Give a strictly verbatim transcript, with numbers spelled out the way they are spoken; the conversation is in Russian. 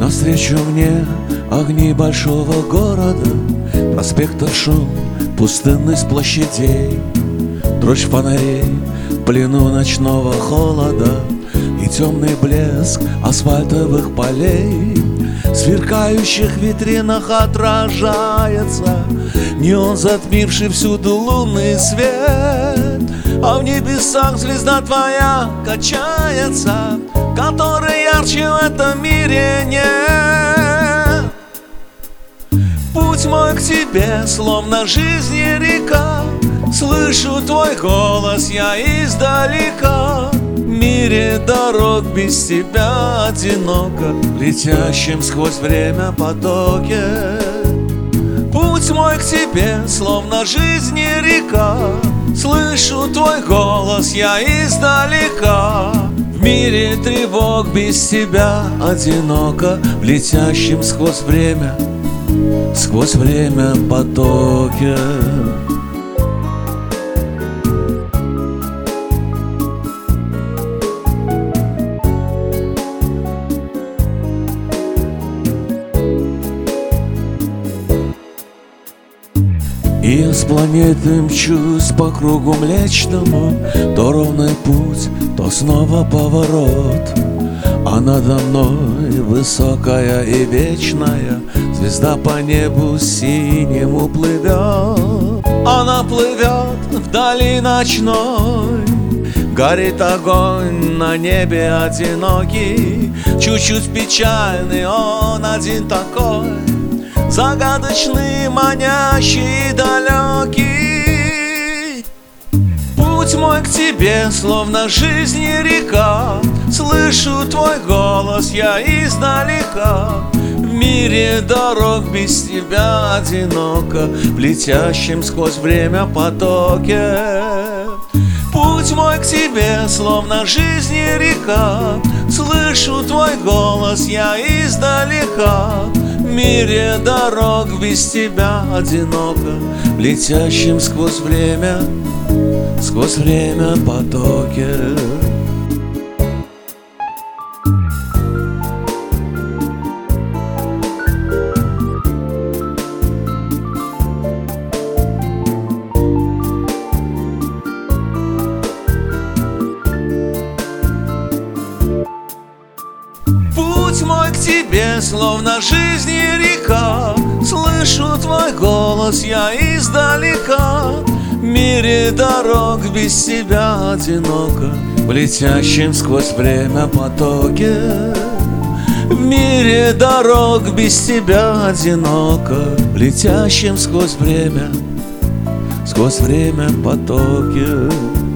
Навстречу мне огни большого города, проспектов шум, пустынность площадей, дрожь фонарей в плену ночного холода и темный блеск асфальтовых полей. В сверкающих витринах отражается неон, затмивший всюду лунный свет, а в небесах звезда твоя качается, которой ярче в этом мире нет. Путь мой к тебе, словно жизни река, слышу твой голос я издалека. В мире дорог без тебя одиноко, летящим сквозь время потоке. Путь мой к тебе, словно жизни река, слышу твой голос я издалека. В мире тревог без тебя одиноко, в летящем сквозь время, сквозь время потоке. И я с планеты мчусь по кругу млечному, то ровный путь, то снова поворот. А надо мной высокая и вечная звезда по небу синему плывет. Она плывет вдали ночной, горит огонь на небе одинокий. Чуть-чуть печальный он один такой, загадочный, манящий, далекий. Путь мой к тебе, словно жизни река, слышу твой голос я издалека. В мире дорог без тебя одиноко, в летящем сквозь время потоке. Путь мой к тебе, словно жизни река, слышу твой голос я издалека. В мире дорог без тебя одиноко, в летящем сквозь время, сквозь время потоке. Путь мой к тебе, словно жизни река, слышу твой голос я издалека. В мире дорог без тебя одиноко, в летящем сквозь время потоке. В мире дорог без тебя одиноко, в летящем сквозь время, сквозь время потоке.